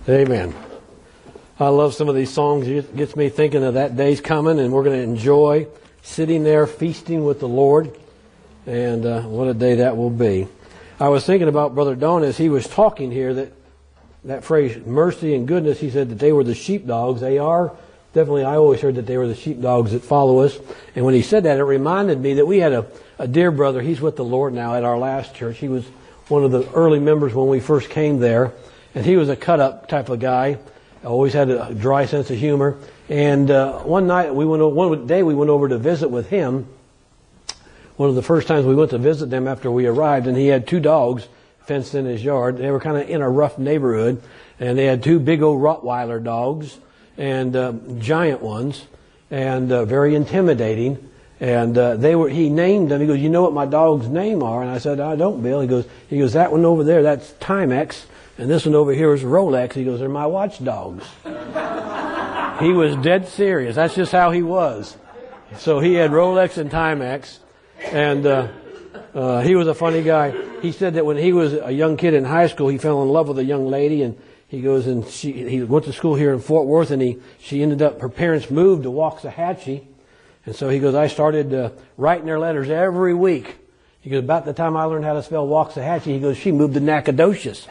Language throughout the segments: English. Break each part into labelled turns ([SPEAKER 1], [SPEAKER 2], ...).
[SPEAKER 1] Amen. I love some of these songs. It gets me thinking of that day's coming, and we're going to enjoy sitting there feasting with the Lord. And what a day that will be. I was thinking about Brother Don as he was talking here, that phrase, mercy and goodness, he said that they were the sheepdogs. They are. Definitely, I always heard that they were the sheepdogs that follow us. And when he said that, it reminded me that we had a dear brother. He's with the Lord now at our last church. He was one of the early members when we first came there. And he was a cut-up type of guy. Always had a dry sense of humor. And one day we went over to visit with him. One of the first times we went to visit them after we arrived, and he had 2 dogs fenced in his yard. They were kind of in a rough neighborhood, and they had 2 big old Rottweiler dogs, and giant ones, and very intimidating. And he named them. He goes, "You know what my dog's name are?" And I said, "I don't, Bill." He goes, "That one over there, that's Timex, and this one over here is Rolex." He goes, "They're my watchdogs." He was dead serious. That's just how he was. So he had Rolex and Timex, and he was a funny guy. He said that when he was a young kid in high school, he fell in love with a young lady, and he goes and he went to school here in Fort Worth, and she ended up, her parents moved to Waxahachie, and so he goes, I started writing their letters every week. He goes, about the time I learned how to spell Waxahachie, he goes, she moved to Nacogdoches,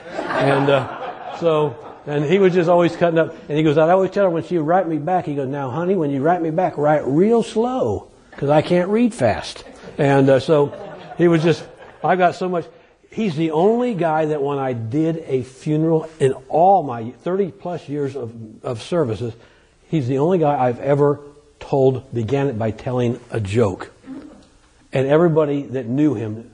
[SPEAKER 1] and he was just always cutting up, and he goes, I'd always tell her when she would write me back, he goes, now honey, when you write me back, write real slow, because I can't read fast. And so he was just, I got so much. He's the only guy that when I did a funeral in all my 30 plus years of services, he's the only guy I've ever began it by telling a joke. And everybody that knew him,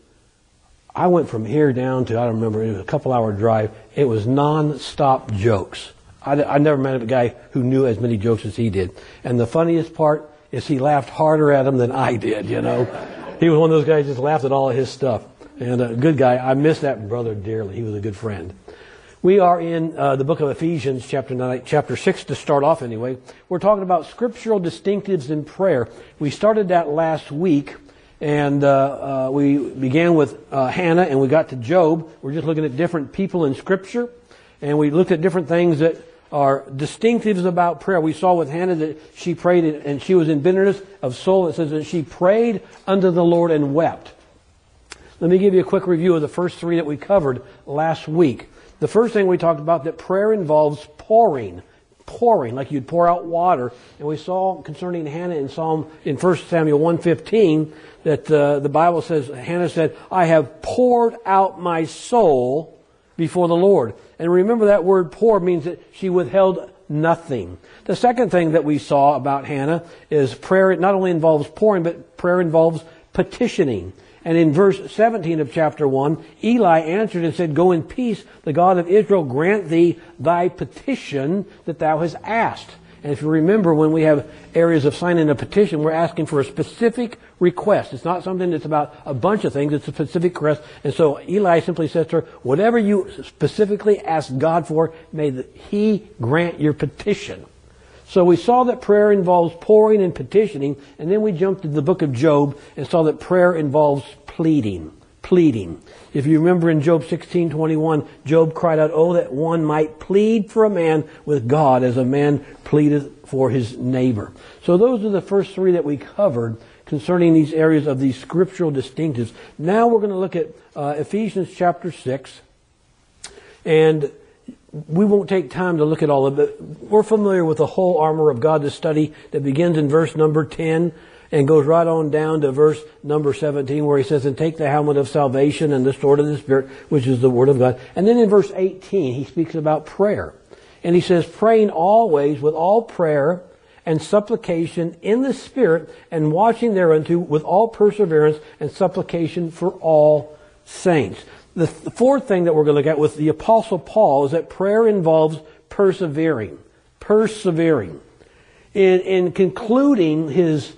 [SPEAKER 1] I went from here down to, I don't remember, it was a couple-hour drive. It was non-stop jokes. I never met a guy who knew as many jokes as he did. And the funniest part is he laughed harder at them than I did, you know. He was one of those guys who just laughed at all of his stuff. And a good guy. I miss that brother dearly. He was a good friend. We are in the book of Ephesians, chapter 6 to start off anyway. We're talking about scriptural distinctives in prayer. We started that last week, and we began with Hannah, and we got to Job. We're just looking at different people in Scripture, and we looked at different things that are distinctives about prayer. We saw with Hannah that she prayed, and she was in bitterness of soul. It says that she prayed unto the Lord and wept. Let me give you a quick review of the first 3 that we covered last week. The first thing we talked about, that prayer involves pouring, like you'd pour out water. And we saw concerning Hannah in 1 Samuel 1:15 that the Bible says, Hannah said, I have poured out my soul before the Lord. And remember that word pour means that she withheld nothing. The second thing that we saw about Hannah is prayer. It not only involves pouring, but prayer involves petitioning. And in verse 17 of chapter 1, Eli answered and said, Go in peace, the God of Israel grant thee thy petition that thou hast asked. And if you remember, when we have areas of signing a petition, we're asking for a specific request. It's not something that's about a bunch of things. It's a specific request. And so Eli simply says to her, whatever you specifically ask God for, may He grant your petition. So we saw that prayer involves pouring and petitioning, and then we jumped to the book of Job and saw that prayer involves pleading. If you remember in Job 16:21, Job cried out, oh, that one might plead for a man with God as a man pleadeth for his neighbor. So those are the first 3 that we covered concerning these areas of these scriptural distinctives. Now we're going to look at Ephesians chapter 6, and we won't take time to look at all of it. We're familiar with the whole armor of God, the study that begins in verse number 10 and goes right on down to verse number 17 where he says, and take the helmet of salvation and the sword of the Spirit, which is the Word of God. And then in verse 18, he speaks about prayer. And he says, praying always with all prayer and supplication in the Spirit, and watching thereunto with all perseverance and supplication for all saints. The fourth thing that we're going to look at with the Apostle Paul is that prayer involves persevering. In concluding his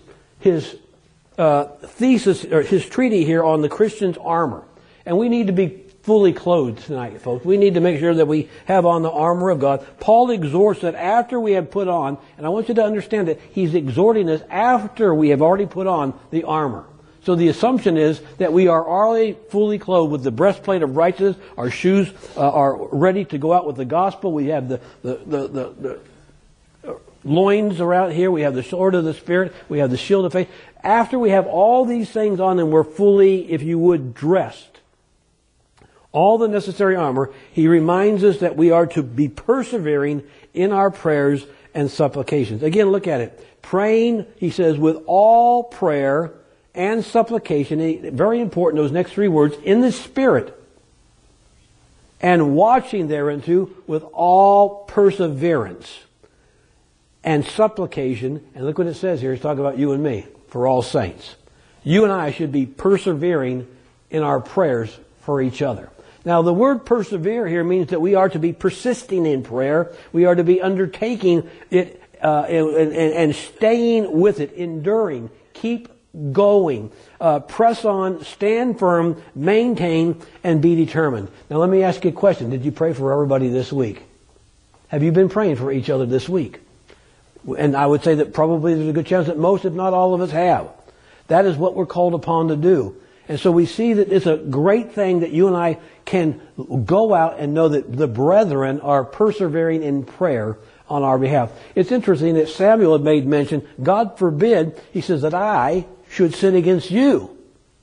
[SPEAKER 1] thesis, or his treatise here on the Christian's armor. And we need to be fully clothed tonight, folks. We need to make sure that we have on the armor of God. Paul exhorts that after we have put on, and I want you to understand that he's exhorting us after we have already put on the armor. So the assumption is that we are already fully clothed with the breastplate of righteousness. Our shoes are ready to go out with the gospel. We have the loins around here. We have the sword of the Spirit. We have the shield of faith. After we have all these things on and we're fully, if you would, dressed, all the necessary armor, he reminds us that we are to be persevering in our prayers and supplications. Again, look at it. Praying, he says, with all prayer and supplication, very important, those next three words, in the Spirit, and watching thereunto with all perseverance and supplication. And look what it says here. He's talking about you and me, for all saints. You and I should be persevering in our prayers for each other. Now, the word persevere here means that we are to be persisting in prayer. We are to be undertaking it and staying with it, enduring, keep going, press on, stand firm, maintain, and be determined. Now, let me ask you a question. Did you pray for everybody this week? Have you been praying for each other this week? And I would say that probably there's a good chance that most, if not all of us, have. That is what we're called upon to do. And so we see that it's a great thing that you and I can go out and know that the brethren are persevering in prayer on our behalf. It's interesting that Samuel had made mention, God forbid, he says, that I should sin against you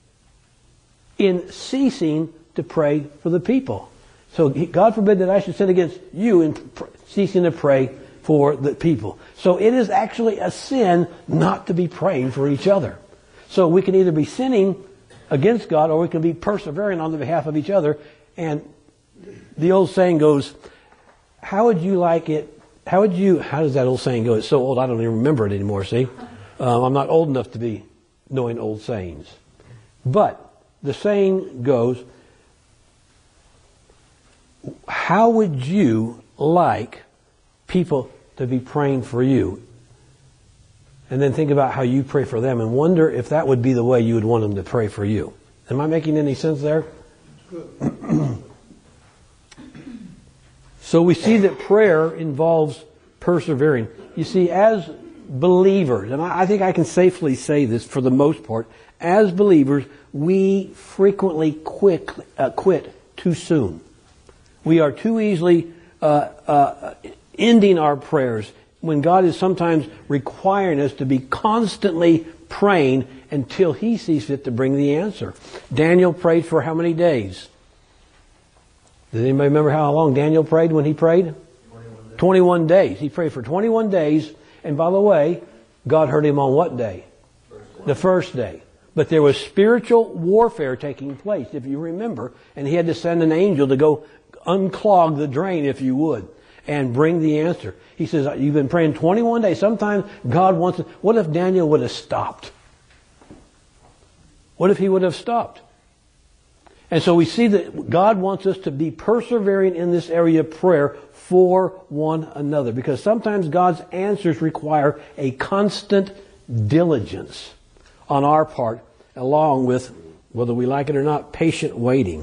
[SPEAKER 1] in ceasing to pray for the people. So God forbid that I should sin against you in ceasing to pray for the people. So it is actually a sin not to be praying for each other. So we can either be sinning against God, or we can be persevering on the behalf of each other. And the old saying goes, how would you like it? How does that old saying go? It's so old I don't even remember it anymore, see? I'm not old enough to be knowing old sayings. But the saying goes, how would you like people to be praying for you? And then think about how you pray for them and wonder if that would be the way you would want them to pray for you. Am I making any sense there? So we see that prayer involves persevering. You see, as believers, and I think I can safely say this for the most part, as believers, we frequently quit too soon. We are too easily ending our prayers when God is sometimes requiring us to be constantly praying until He sees fit to bring the answer. Daniel prayed for how many days? Does anybody remember how long Daniel prayed when he prayed? 21 days. He prayed for 21 days. And by the way, God heard him on what day? The first day. But there was spiritual warfare taking place, if you remember. And he had to send an angel to go unclog the drain, if you would, and bring the answer. He says, you've been praying 21 days. Sometimes God wants to... What if Daniel would have stopped? What if he would have stopped? And so we see that God wants us to be persevering in this area of prayer for one another. Because sometimes God's answers require a constant diligence on our part, along with, whether we like it or not, patient waiting.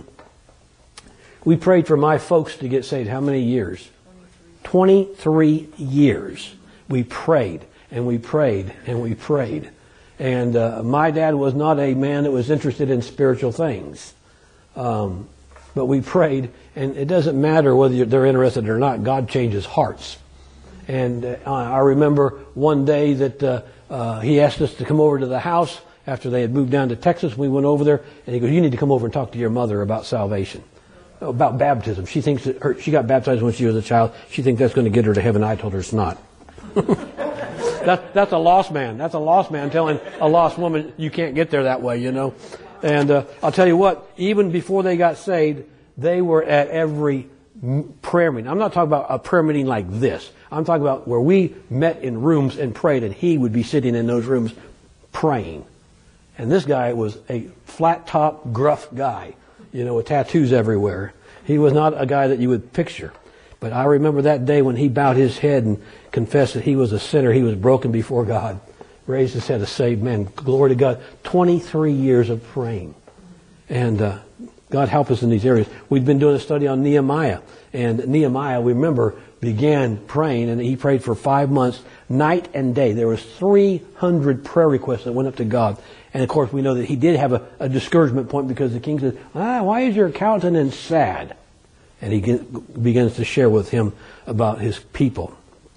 [SPEAKER 1] We prayed for my folks to get saved. How many years? 23 years. We prayed and we prayed and we prayed. And my dad was not a man that was interested in spiritual things. But we prayed, and it doesn't matter whether they're interested or not. God changes hearts. And I remember one day that he asked us to come over to the house after they had moved down to Texas. We went over there, and he goes, you need to come over and talk to your mother about salvation, about baptism. She thinks that she got baptized when she was a child. She thinks that's going to get her to heaven. I told her it's not. That's a lost man. That's a lost man telling a lost woman you can't get there that way, you know. And I'll tell you what, even before they got saved, they were at every prayer meeting. I'm not talking about a prayer meeting like this. I'm talking about where we met in rooms and prayed, and he would be sitting in those rooms praying. And this guy was a flat-top, gruff guy, you know, with tattoos everywhere. He was not a guy that you would picture. But I remember that day when he bowed his head and confessed that he was a sinner. He was broken before God. Raised his head, a saved man. Glory to God. 23 years of praying. And God help us in these areas. We've been doing a study on Nehemiah. And Nehemiah, we remember, began praying, and he prayed for 5 months, night and day. There was 300 prayer requests that went up to God. And of course, we know that he did have a discouragement point because the king said, why is your countenance sad? And he begins to share with him about his people.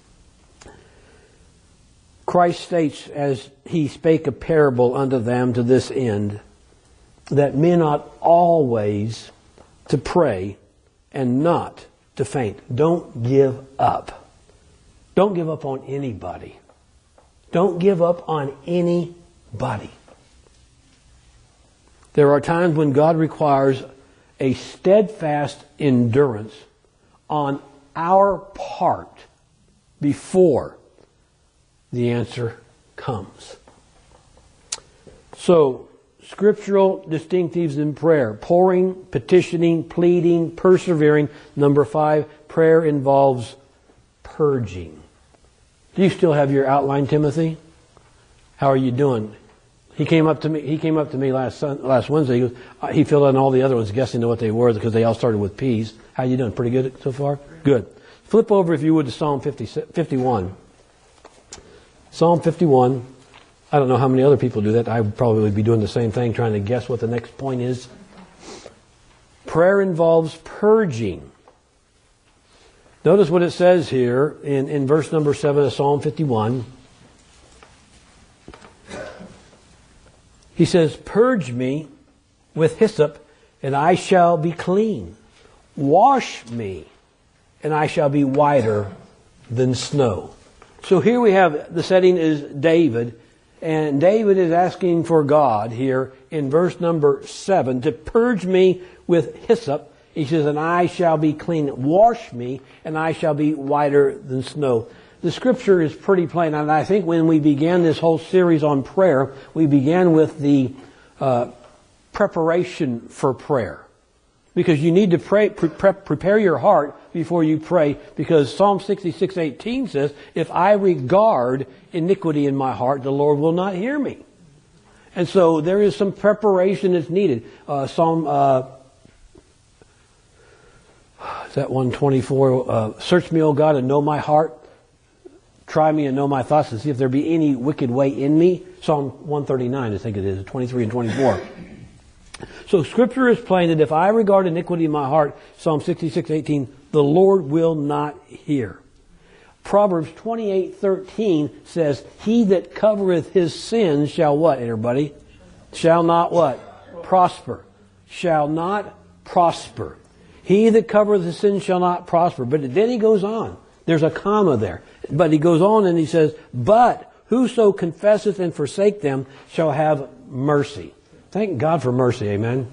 [SPEAKER 1] Christ states, as he spake a parable unto them to this end, that men ought always to pray and not to faint. Don't give up. Don't give up on anybody. Don't give up on anybody. There are times when God requires a steadfast endurance on our part before the answer comes. So, scriptural distinctives in prayer: pouring, petitioning, pleading, persevering. Number 5, prayer involves purging. Do you still have your outline, Timothy? How are you doing? He came up to me last Wednesday. He filled in all the other ones, guessing what they were because they all started with P's. How you doing? Pretty good so far? Good. Flip over, if you would, to Psalm 51. Psalm 51. I don't know how many other people do that. I would probably be doing the same thing, trying to guess what the next point is. Prayer involves purging. Notice what it says here in verse number 7 of Psalm 51. He says, "Purge me with hyssop, and I shall be clean. Wash me, and I shall be whiter than snow." So here we have, the setting is David, and David is asking for God here in verse number 7 to purge me with hyssop. He says, "And I shall be clean. Wash me, and I shall be whiter than snow." The scripture is pretty plain, and I think when we began this whole series on prayer, we began with the preparation for prayer. Because you need to prepare your heart before you pray, because Psalm 66:18 says, "If I regard iniquity in my heart, the Lord will not hear me." And so there is some preparation that's needed. Psalm is that 124? "Search me, O God, and know my heart. Try me and know my thoughts, and see if there be any wicked way in me." Psalm 139, I think it is, 23 and 24. So Scripture is plain that if I regard iniquity in my heart, Psalm 66:18, the Lord will not hear. Proverbs 28:13 says, "He that covereth his sins shall" what, everybody? Shall not what? Prosper. Shall not prosper. He that covereth his sins shall not prosper. But then he goes on. There's a comma there. But he goes on and he says, "But whoso confesseth and forsake them shall have mercy." Thank God for mercy, amen?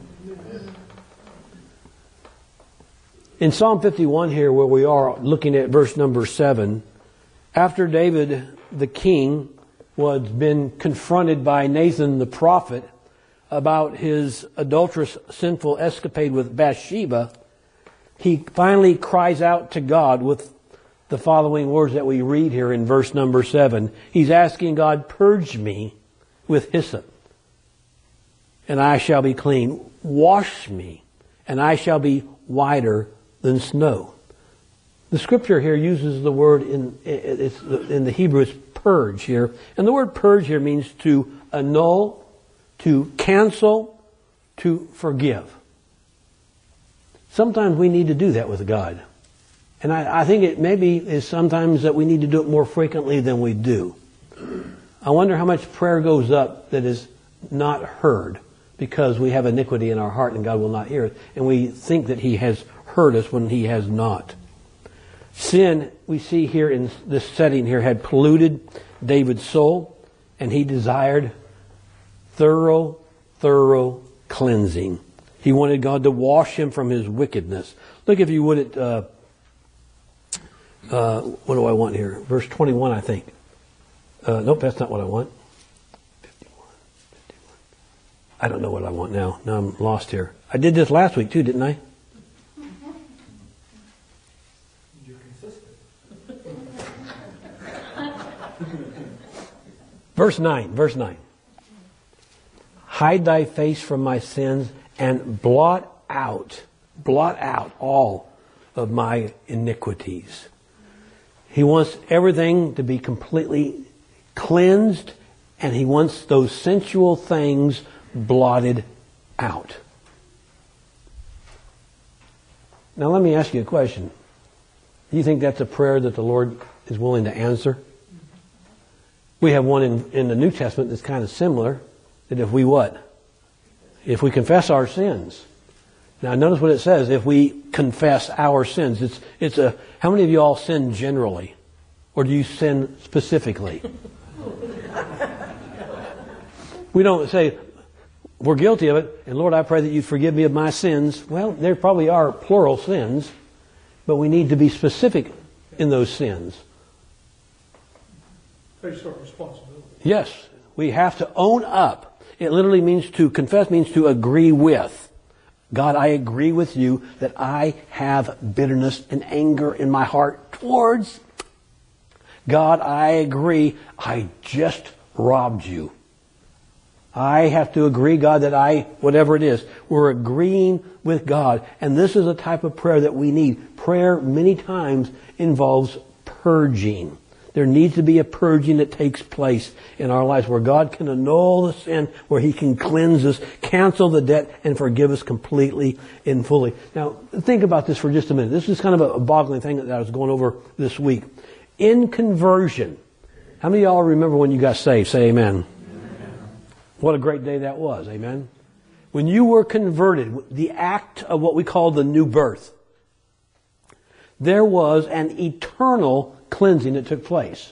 [SPEAKER 1] In Psalm 51 here, where we are looking at verse number 7, after David the king was been confronted by Nathan the prophet about his adulterous, sinful escapade with Bathsheba, he finally cries out to God with the following words that we read here in verse number 7. He's asking God, "Purge me with hyssop, and I shall be clean. Wash me, and I shall be whiter than snow." The scripture here uses the word in the Hebrew, it's purge here. And the word purge here means to annul, to cancel, to forgive. Sometimes we need to do that with God. And I think it maybe is sometimes that we need to do it more frequently than we do. I wonder how much prayer goes up that is not heard because we have iniquity in our heart and God will not hear it. And we think that He has heard us when He has not. Sin, we see here in this setting here, had polluted David's soul, and he desired thorough cleansing. He wanted God to wash him from his wickedness. Look, if you would, at what do I want here? Verse 21, I think. Nope, that's not what I want. 51. I don't know what I want now. Now I'm lost here. I did this last week too, didn't I?
[SPEAKER 2] You're consistent.
[SPEAKER 1] Verse 9. Hide thy face from my sins and blot out all of my iniquities. He wants everything to be completely cleansed, and He wants those sensual things blotted out. Now let me ask you a question. Do you think that's a prayer that the Lord is willing to answer? We have one in the New Testament that's kind of similar, that if we what? If we confess our sins. Now notice what it says, if we confess our sins. How many of you all sin generally? Or do you sin specifically? We don't say, we're guilty of it, and Lord, I pray that you forgive me of my sins. Well, there probably are plural sins, but we need to be specific in those sins.
[SPEAKER 2] Face our responsibility.
[SPEAKER 1] Yes, we have to own up. It literally means to confess, means to agree with. God, I agree with you that I have bitterness and anger in my heart towards. God, I agree, I just robbed you. I have to agree, God, that whatever it is, we're agreeing with God. And this is a type of prayer that we need. Prayer many times involves purging. There needs to be a purging that takes place in our lives where God can annul the sin, where He can cleanse us, cancel the debt, and forgive us completely and fully. Now, think about this for just a minute. This is kind of a boggling thing that I was going over this week. In conversion, how many of y'all remember when you got saved? Say amen. What a great day that was. Amen. When you were converted, the act of what we call the new birth, there was an eternal cleansing that took place.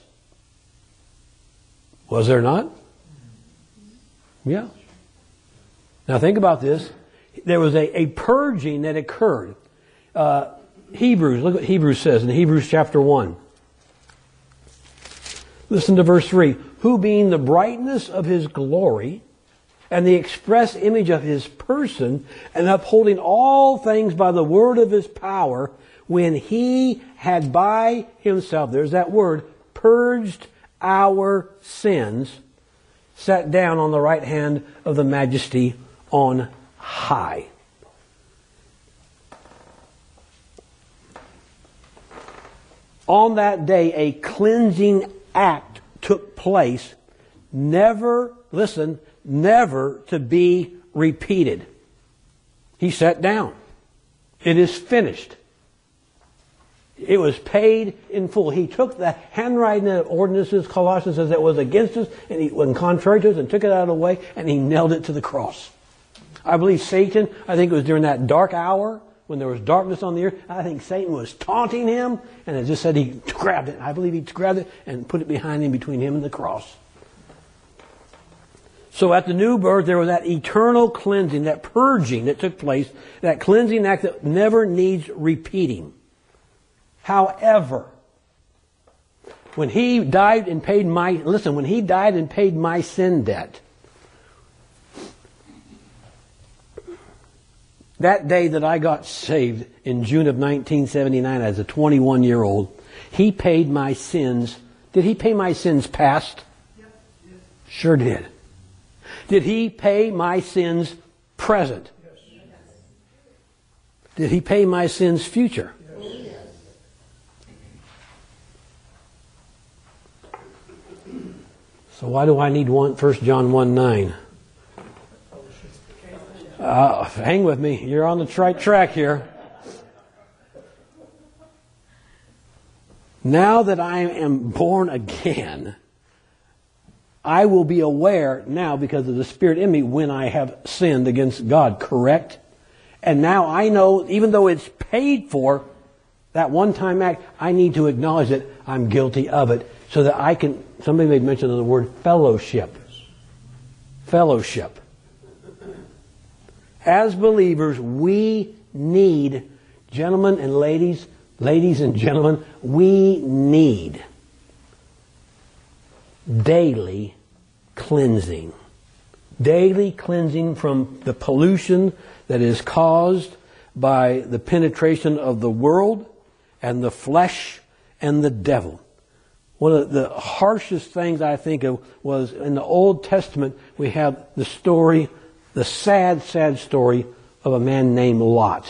[SPEAKER 1] Was there not? Yeah. Now think about this. There was a purging that occurred. Hebrews, look what Hebrews says in Hebrews chapter 1. Listen to verse 3. Who being the brightness of His glory and the express image of His person, and upholding all things by the word of His power, when He had by Himself, there's that word, purged our sins, sat down on the right hand of the Majesty on high. On that day, a cleansing act took place, never to be repeated. He sat down. It is finished. It was paid in full. He took the handwriting of ordinances, Colossians says, that was against us, and he was contrary to us, and took it out of the way, and He nailed it to the cross. I believe Satan, I think it was during that dark hour, when there was darkness on the earth, I think Satan was taunting Him, and it just said he grabbed it. I believe he grabbed it and put it behind Him, between Him and the cross. So at the new birth, there was that eternal cleansing, that purging that took place, that cleansing act that never needs repeating. However, when He died and paid my sin debt, that day that I got saved in June of 1979 as a 21-year-old, He paid my sins. Did He pay my sins past? Yes. Sure did. Did He pay my sins present? Yes. Did He pay my sins future? Yes. So why do I need 1 John 1:9? Hang with me. You're on the right track here. Now that I am born again, I will be aware now, because of the Spirit in me, when I have sinned against God, correct? And now I know, even though it's paid for, that one-time act, I need to acknowledge that I'm guilty of it, so that I can, somebody made mention of the word fellowship. Fellowship. As believers, we need, gentlemen and ladies and gentlemen, we need daily cleansing. Daily cleansing from the pollution that is caused by the penetration of the world and the flesh and the devil. One of the harshest things I think of was in the Old Testament, we have the story, the sad story of a man named Lot.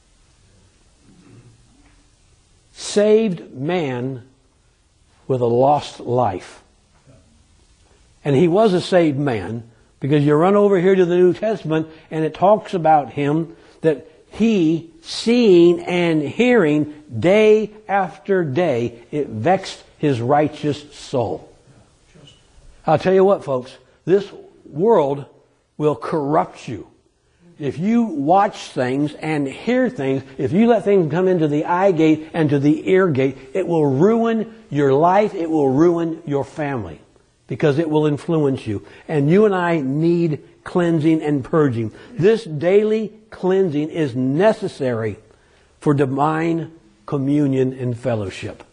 [SPEAKER 1] Saved man with a lost life. And he was a saved man, because you run over here to the New Testament and it talks about him that he, seeing and hearing day after day, it vexed his righteous soul. I'll tell you what, folks, this world will corrupt you. If you watch things and hear things, if you let things come into the eye gate and to the ear gate, it will ruin your life, it will ruin your family, because it will influence you. And you and I need cleansing and purging. This daily cleansing is necessary for divine communion and fellowship.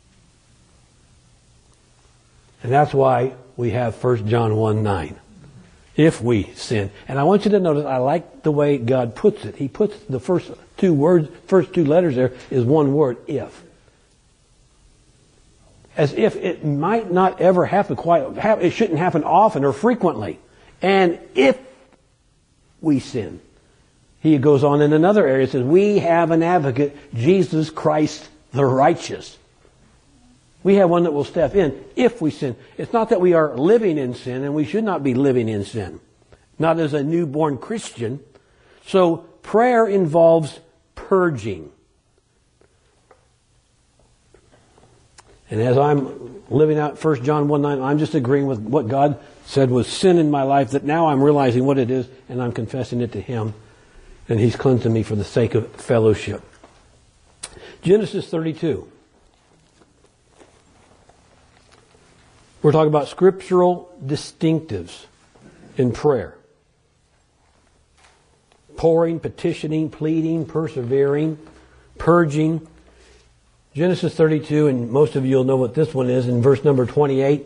[SPEAKER 1] And that's why we have 1 John 1:9. If we sin. And I want you to notice, I like the way God puts it. He puts the first two letters there is one word, if. As if it might not ever happen it shouldn't happen often or frequently. And if we sin. He goes on in another area, says, we have an advocate, Jesus Christ the righteous. We have one that will step in if we sin. It's not that we are living in sin, and we should not be living in sin. Not as a newborn Christian. So prayer involves purging. And as I'm living out 1 John 1:9, I'm just agreeing with what God said was sin in my life, that now I'm realizing what it is, and I'm confessing it to Him. And He's cleansing me for the sake of fellowship. Genesis 32. We're talking about scriptural distinctives in prayer. Pouring, petitioning, pleading, persevering, purging. Genesis 32, and most of you will know what this one is, in verse number 28.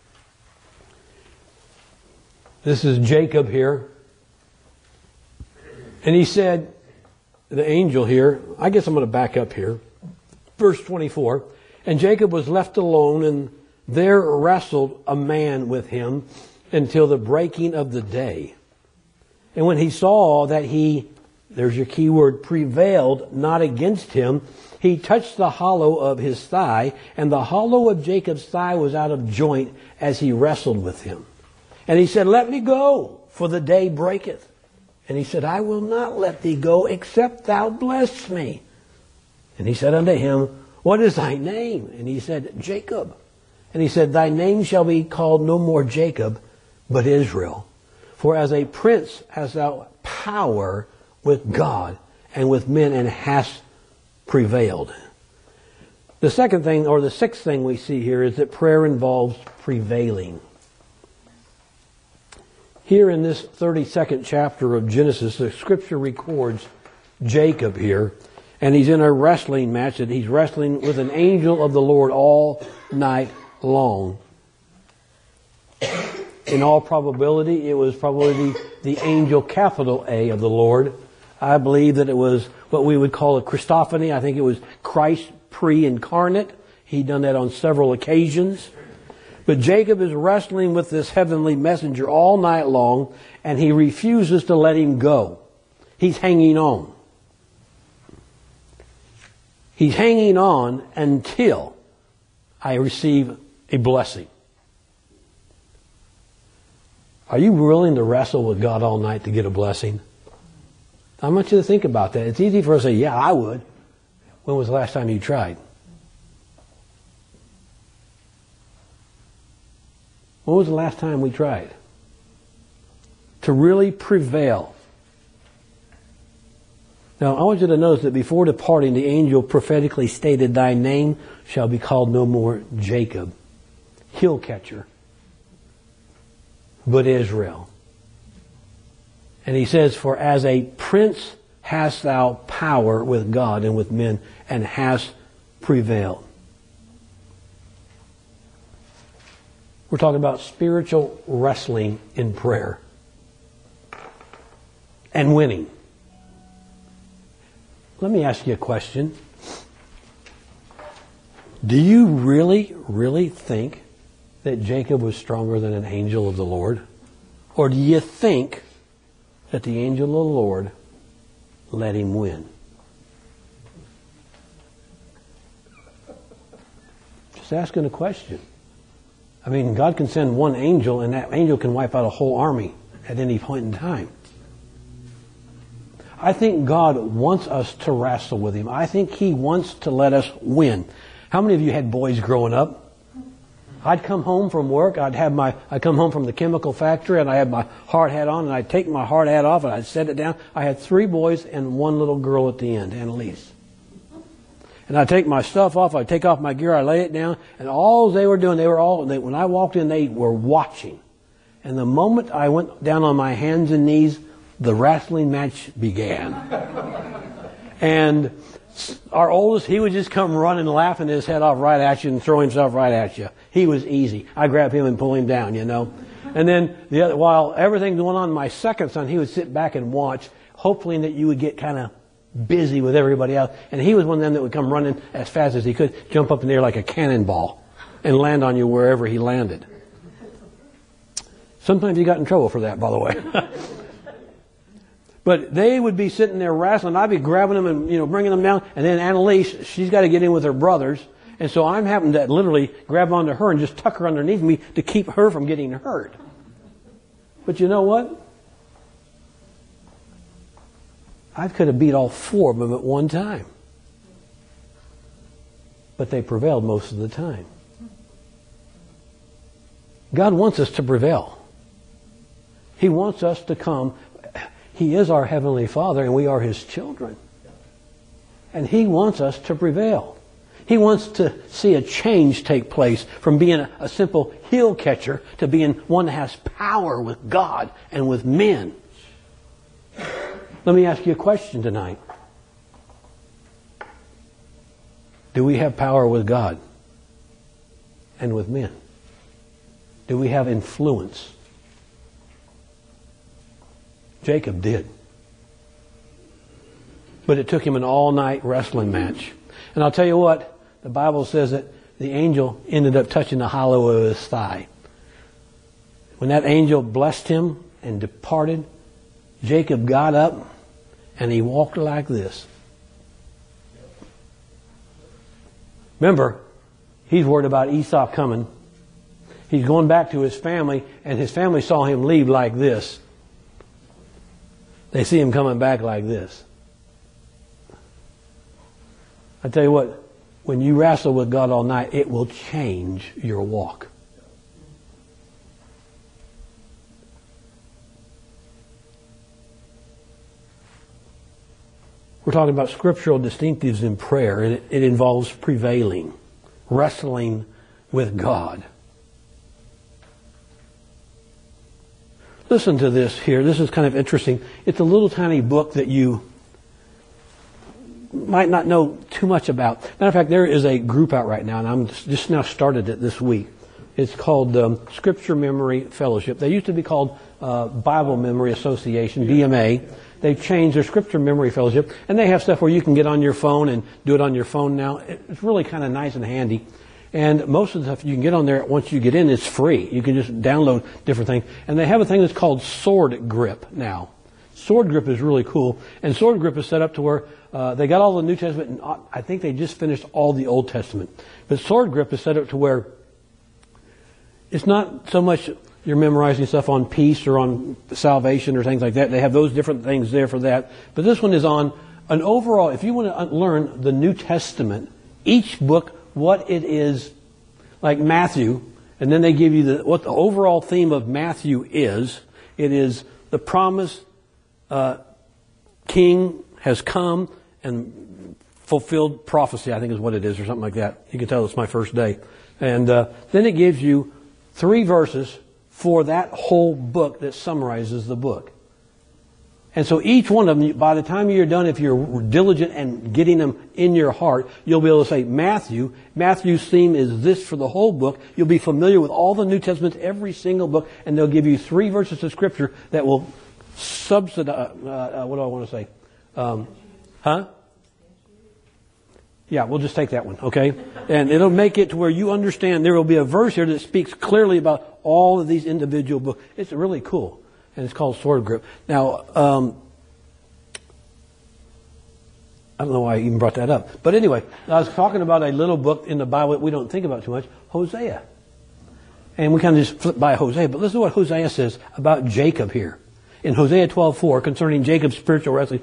[SPEAKER 1] This is Jacob here. And he said, the angel here, I guess I'm going to back up here. Verse 24. And Jacob was left alone, and there wrestled a man with him until the breaking of the day. And when he saw that he, there's your key word, prevailed not against him, he touched the hollow of his thigh, and the hollow of Jacob's thigh was out of joint as he wrestled with him. And he said, let me go, for the day breaketh. And he said, I will not let thee go, except thou bless me. And he said unto him, what is thy name? And he said, Jacob. And he said, thy name shall be called no more Jacob, but Israel. For as a prince hast thou power with God and with men, and hast prevailed. The second thing, or the sixth thing we see here, is that prayer involves prevailing. Here in this 32nd chapter of Genesis, the scripture records Jacob here, and he's in a wrestling match, that he's wrestling with an angel of the Lord all night long. In all probability, it was probably the angel capital A of the Lord. I believe that it was what we would call a Christophany. I think it was Christ pre-incarnate. He'd done that on several occasions. But Jacob is wrestling with this heavenly messenger all night long, and he refuses to let him go. He's hanging on. He's hanging on until I receive a blessing. Are you willing to wrestle with God all night to get a blessing? I want you to think about that. It's easy for us to say, yeah, I would. When was the last time you tried? When was the last time we tried? To really prevail. Now, I want you to notice that before departing, the angel prophetically stated, thy name shall be called no more Jacob, heel catcher, but Israel. And he says, for as a prince hast thou power with God and with men, and hast prevailed. We're talking about spiritual wrestling in prayer. And winning. Let me ask you a question. Do you really, really think that Jacob was stronger than an angel of the Lord? Or do you think that the angel of the Lord let him win. Just asking a question. I mean, God can send one angel, and that angel can wipe out a whole army at any point in time. I think God wants us to wrestle with Him. I think He wants to let us win. How many of you had boys growing up? I'd come home from work, I'd come home from the chemical factory, and I had my hard hat on, and I'd take my hard hat off, and I'd set it down. I had 3 boys and 1 little girl at the end, Annalise. And I'd take my stuff off, I'd take off my gear, I'd lay it down, and all they were doing, when I walked in, they were watching. And the moment I went down on my hands and knees, the wrestling match began. And our oldest, he would just come running, laughing his head off right at you and throw himself right at you. He was easy. I grab him and pull him down, you know. And then while everything's going on, my second son, he would sit back and watch, hoping that you would get kind of busy with everybody else. And he was one of them that would come running as fast as he could, jump up in the air like a cannonball and land on you wherever he landed. Sometimes he got in trouble for that, by the way. But they would be sitting there wrestling. I'd be grabbing them and, bringing them down. And then Annalise, she's got to get in with her brothers. And so I'm having to literally grab onto her and just tuck her underneath me to keep her from getting hurt. But you know what? I could have beat all 4 of them at one time. But they prevailed most of the time. God wants us to prevail. He wants us to come. He is our Heavenly Father, and we are His children. And He wants us to prevail. He wants to see a change take place from being a simple heel catcher to being one that has power with God and with men. Let me ask you a question tonight. Do we have power with God and with men? Do we have influence? Jacob did. But it took him an all-night wrestling match. And I'll tell you what, the Bible says that the angel ended up touching the hollow of his thigh. When that angel blessed him and departed, Jacob got up and he walked like this. Remember, he's worried about Esau coming. He's going back to his family, and his family saw him leave like this. They see him coming back like this. I tell you what, when you wrestle with God all night, it will change your walk. We're talking about scriptural distinctives in prayer, and it involves prevailing, wrestling with God. Listen to this here. This is kind of interesting. It's a little tiny book that you might not know too much about. Matter of fact, there is a group out right now, and I'm just now started it this week. It's called Scripture Memory Fellowship. They used to be called Bible Memory Association, BMA. They've changed their Scripture Memory Fellowship, and they have stuff where you can get on your phone and do it on your phone now. It's really kind of nice and handy. And most of the stuff you can get on there, once you get in, it's free. You can just download different things. And they have a thing that's called Sword Grip now. Sword Grip is really cool. And Sword Grip is set up to where they got all the New Testament, and I think they just finished all the Old Testament. But Sword Grip is set up to where it's not so much you're memorizing stuff on peace or on salvation or things like that. They have those different things there for that. But this one is on an overall, if you want to learn the New Testament, each book, what it is, like Matthew, and then they give you what the overall theme of Matthew is. It is the promised king has come and fulfilled prophecy, I think is what it is, or something like that. You can tell it's my first day. And then it gives you 3 verses for that whole book that summarizes the book. And so each one of them, by the time you're done, if you're diligent and getting them in your heart, you'll be able to say, Matthew's theme is this for the whole book. You'll be familiar with all the New Testament, every single book, and they'll give you 3 verses of Scripture that will subsidize, what do I want to say? Yeah, we'll just take that one, okay? And it'll make it to where you understand there will be a verse here that speaks clearly about all of these individual books. It's really cool. And it's called Sword Grip. Now, I don't know why I even brought that up. But anyway, I was talking about a little book in the Bible that we don't think about too much, Hosea. And we kind of just flip by Hosea. But listen to what Hosea says about Jacob here. In Hosea 12:4, concerning Jacob's spiritual wrestling,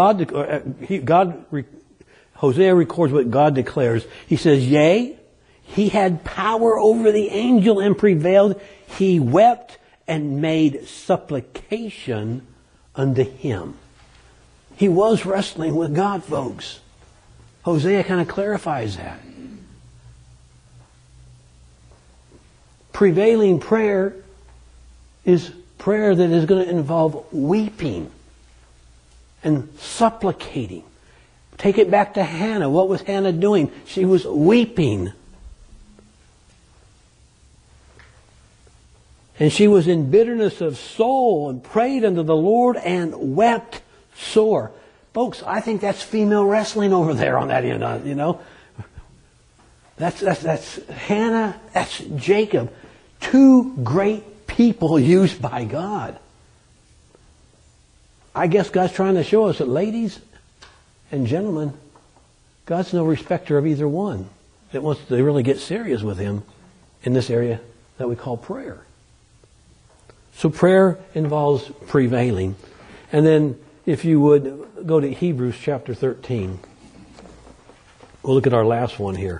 [SPEAKER 1] Hosea records what God declares. He says, yea, he had power over the angel and prevailed. He wept and made supplication unto him. He was wrestling with God, folks. Hosea kind of clarifies that. Prevailing prayer is prayer that is going to involve weeping and supplicating. Take it back to Hannah. What was Hannah doing? She was weeping. And she was in bitterness of soul and prayed unto the Lord and wept sore. Folks, I think that's female wrestling over there on that end, you know. That's Hannah, that's Jacob. Two great people used by God. I guess God's trying to show us that, ladies and gentlemen, God's no respecter of either one that wants to really get serious with Him in this area that we call prayer. So prayer involves prevailing. And then, if you would, go to Hebrews chapter 13. We'll look at our last one here.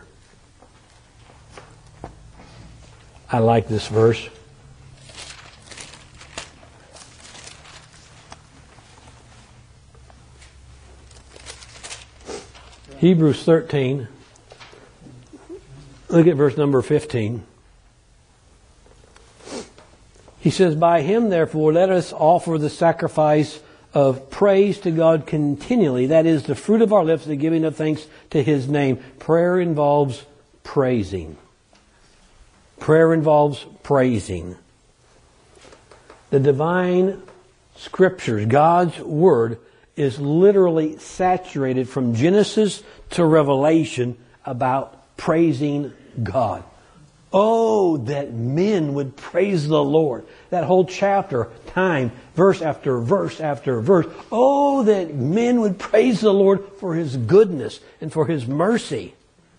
[SPEAKER 1] I like this verse. Hebrews 13. Look at verse number 15. He says, by Him, therefore, let us offer the sacrifice of praise to God continually. That is the fruit of our lips, the giving of thanks to His name. Prayer involves praising. Prayer involves praising. The divine scriptures, God's Word, is literally saturated from Genesis to Revelation about praising God. Oh, that men would praise the Lord. That whole chapter, time, verse after verse after verse. Oh, that men would praise the Lord for His goodness and for His mercy.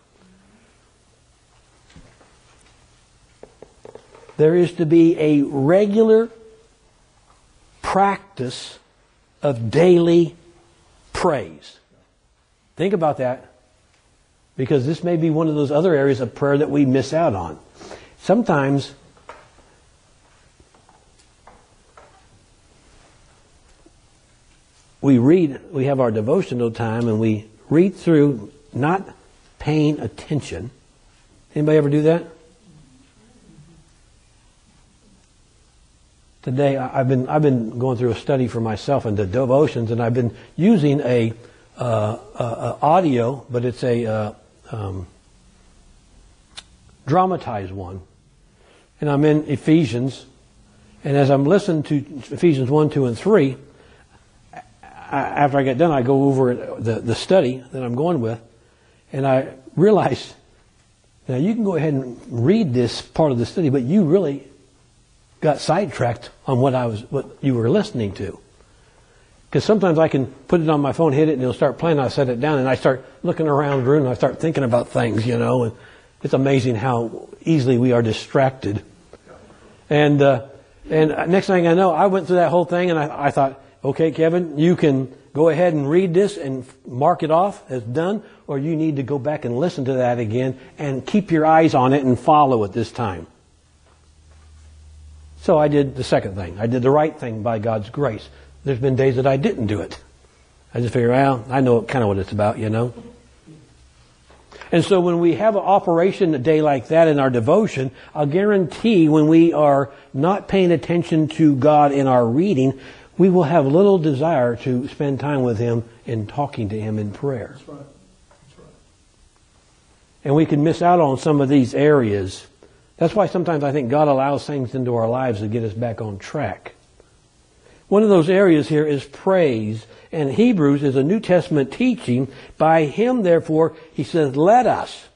[SPEAKER 1] There is to be a regular practice of daily praise. Think about that, because this may be one of those other areas of prayer that we miss out on. Sometimes we have our devotional time and we read through not paying attention. Anybody ever do that? Today I've been going through a study for myself into devotions, and I've been using a audio, but it's a dramatized one. And I'm in Ephesians, and as I'm listening to Ephesians 1, 2, and 3, after I get done, I go over the study that I'm going with, and I realize, now you can go ahead and read this part of the study, but you really got sidetracked on what you were listening to. Because sometimes I can put it on my phone, hit it, and it'll start playing. I set it down, and I start looking around the room, and I start thinking about things, you know. And it's amazing how easily we are distracted. And next thing I know, I went through that whole thing, and I thought, okay, Kevin, you can go ahead and read this and mark it off as done, or you need to go back and listen to that again and keep your eyes on it and follow it this time. So I did the second thing. I did the right thing by God's grace. There's been days that I didn't do it. I just figured, well, I know kind of what it's about, you know. And so when we have an operation a day like that in our devotion, I'll guarantee when we are not paying attention to God in our reading, we will have little desire to spend time with Him in talking to Him in prayer.
[SPEAKER 2] That's right. That's right.
[SPEAKER 1] And we can miss out on some of these areas. That's why sometimes I think God allows things into our lives to get us back on track. One of those areas here is praise. And Hebrews is a New Testament teaching. By Him, therefore, he says, let us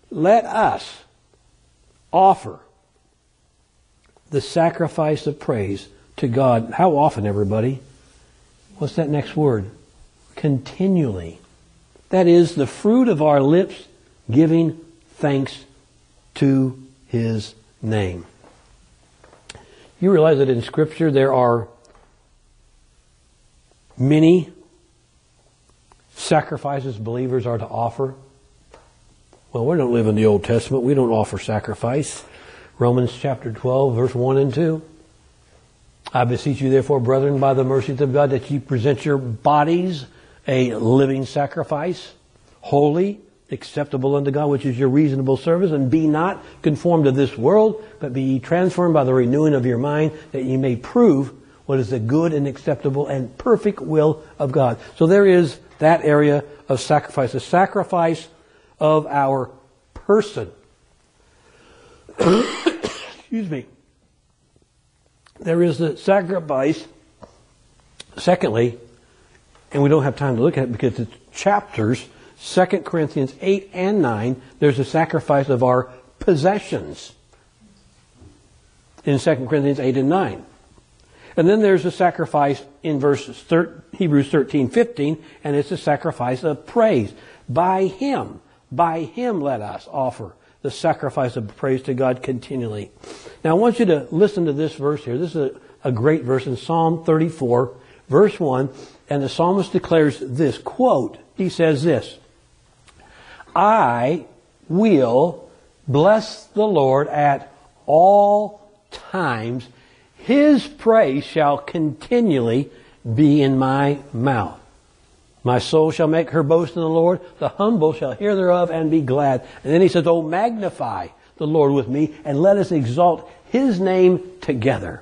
[SPEAKER 1] offer the sacrifice of praise to God. How often, everybody? What's that next word? Continually. That is the fruit of our lips giving thanks to His name. You realize that in Scripture there are many sacrifices believers are to offer? Well, we don't live in the Old Testament. We don't offer sacrifice. Romans chapter 12, verse 1 and 2. I beseech you, therefore, brethren, by the mercies of God, that ye present your bodies a living sacrifice, holy, acceptable unto God, which is your reasonable service, and be not conformed to this world, but be ye transformed by the renewing of your mind, that ye may prove what is the good and acceptable and perfect will of God. So there is that area of sacrifice, the sacrifice of our person. Excuse me. There is the sacrifice, secondly, and we don't have time to look at it because it's chapters, 2 Corinthians 8 and 9, there's a sacrifice of our possessions in 2 Corinthians 8 and 9. And then there's a sacrifice in Hebrews 13, 15, and it's a sacrifice of praise. By Him let us offer the sacrifice of praise to God continually. Now I want you to listen to this verse here. This is a great verse in Psalm 34, verse 1, and the psalmist declares this, quote, he says this, I will bless the Lord at all times. His praise shall continually be in my mouth. My soul shall make her boast in the Lord. The humble shall hear thereof and be glad. And then he says, oh, magnify the Lord with me and let us exalt His name together.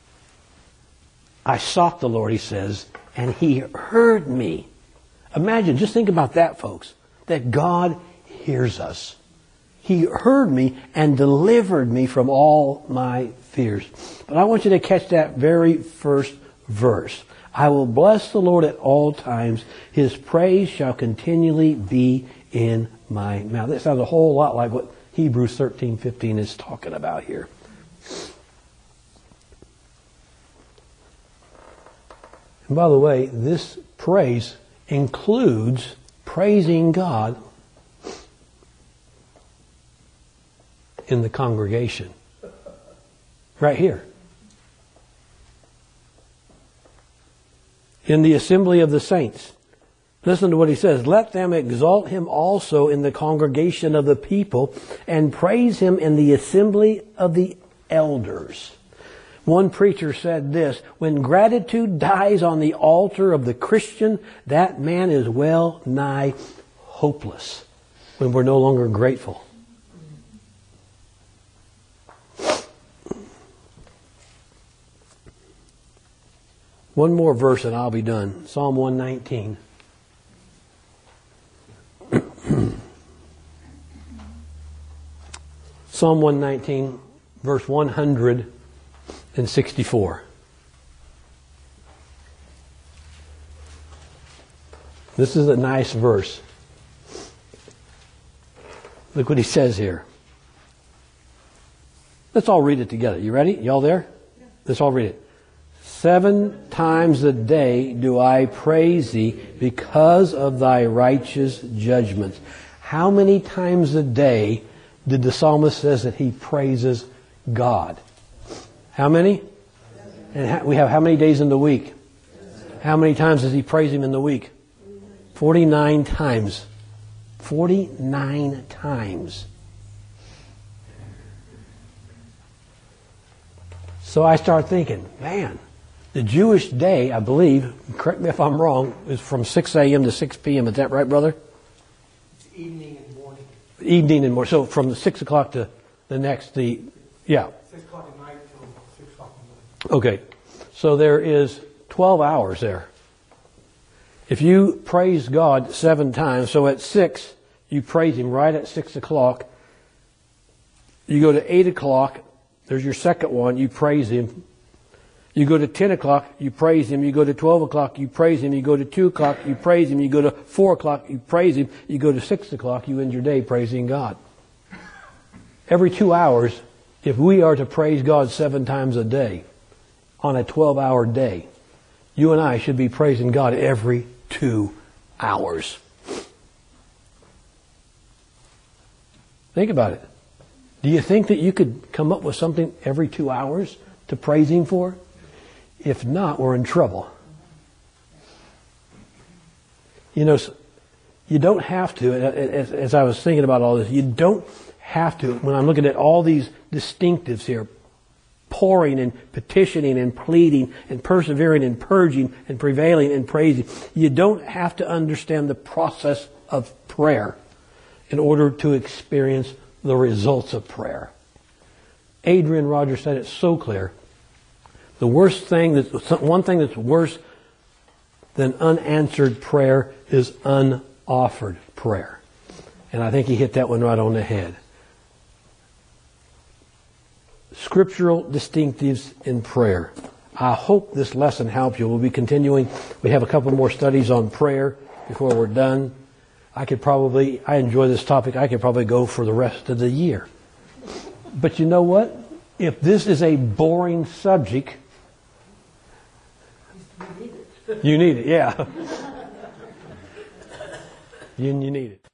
[SPEAKER 1] I sought the Lord, he says, and He heard me. Imagine, just think about that, folks, that God hears us. He heard me and delivered me from all my fears. But I want you to catch that very first verse. I will bless the Lord at all times. His praise shall continually be in my mouth. That sounds a whole lot like what Hebrews 13:15 is talking about here. And by the way, this praise includes praising God in the congregation. Right here. In the assembly of the saints. Listen to what he says. Let them exalt Him also in the congregation of the people and praise Him in the assembly of the elders. One preacher said this, when gratitude dies on the altar of the Christian, that man is well nigh hopeless when we're no longer grateful. One more verse and I'll be done. Psalm 119. Psalm 119, verse 164. This is a nice verse. Look what he says here. Let's all read it together. You ready? Y'all there? Yeah. Let's all read it. 7 times a day do I praise Thee because of Thy righteous judgments. How many times a day did the psalmist says that he praises God? How many? And we have how many days in the week? How many times does he praise Him in the week? 49 times. 49 times. So I start thinking, man, the Jewish day, I believe, correct me if I'm wrong, is from 6 a.m. to 6 p.m. Is that right, brother?
[SPEAKER 2] It's evening and morning.
[SPEAKER 1] Evening and morning. So from the 6 o'clock to the next, yeah.
[SPEAKER 2] 6 o'clock at night till 6 o'clock in the morning.
[SPEAKER 1] Okay. So there is 12 hours there. If you praise God 7 times, so at 6, you praise Him right at 6 o'clock. You go to 8 o'clock, there's your second one, you praise Him. You go to 10 o'clock, you praise Him. You go to 12 o'clock, you praise Him. You go to 2 o'clock, you praise Him. You go to 4 o'clock, you praise Him. You go to 6 o'clock, you end your day praising God. Every 2 hours, if we are to praise God 7 times a day on a 12-hour day, you and I should be praising God every 2 hours. Think about it. Do you think that you could come up with something every 2 hours to praise Him for? If not, we're in trouble. You know, you don't have to, as I was thinking about all this, you don't have to, when I'm looking at all these distinctives here, pouring and petitioning and pleading and persevering and purging and prevailing and praising, you don't have to understand the process of prayer in order to experience the results of prayer. Adrian Rogers said it so clear. The worst thing, one thing that's worse than unanswered prayer is unoffered prayer. And I think he hit that one right on the head. Scriptural distinctives in prayer. I hope this lesson helps you. We'll be continuing. We have a couple more studies on prayer before we're done. I enjoy this topic. I could probably go for the rest of the year. But you know what? If this is a boring subject, you need it. Yeah. You need it.